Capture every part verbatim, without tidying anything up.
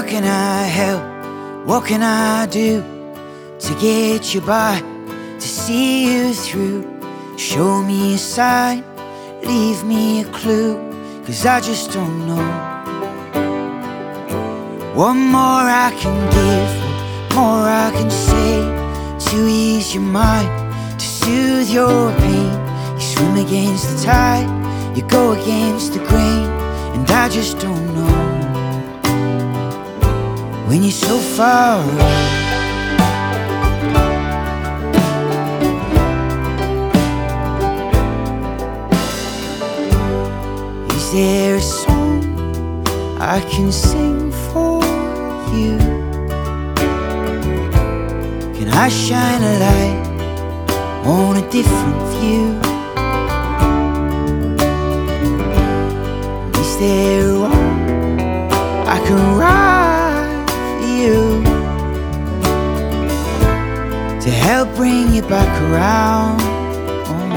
can I help? What can I do to get you by, to see you through? Show me a sign, leave me a clue, 'cause I just don't know. What more I can give, what more I can say, to ease your mind, to soothe your pain. You swim against the tide, you go against the grain, and I just don't know. When you're so far away, is there a song I can sing for you? Can I shine a light on a different view? Is there a wrong I can right for you, to help bring you back around? Oh.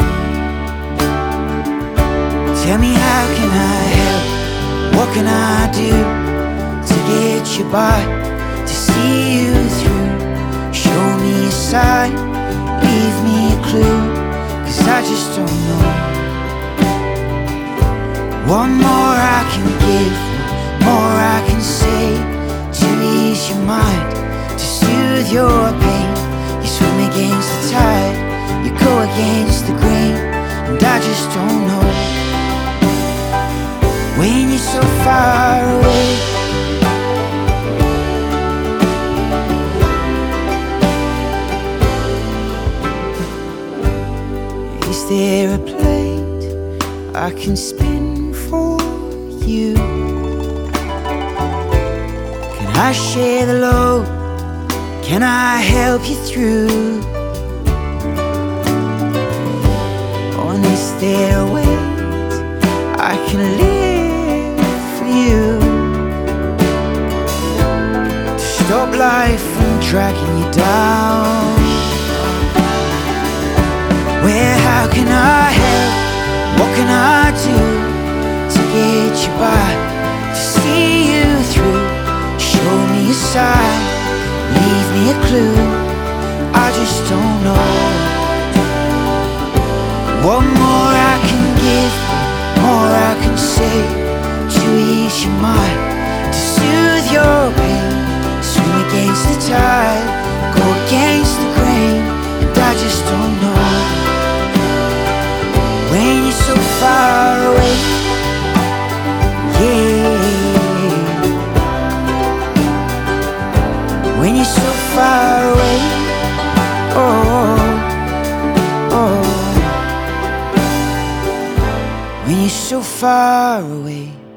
Tell me, how can I help? What can I do to get you by, to see you through? Show me a sign, leave me a clue, 'cause I just don't know. One more I can give, more I can say, to ease your mind, to soothe your pain. You swim against the tide, you go against the grain, and I just don't know. When you're so far away, is there a plate I can spin for you? Can I share the load? Can I help you through? Or is there a way I can live for you, to stop life from dragging you down? Where, how can I help? What can I do to get you by, to see you through? Show me a sign, leave me a clue, I just don't know. What more I can give, more I can say, to ease your mind, to soothe your pain. Swim against the tide, go against the grain, and I just don't know. When you're so far away, yeah. When you're so far away, oh, oh. When you're so far away.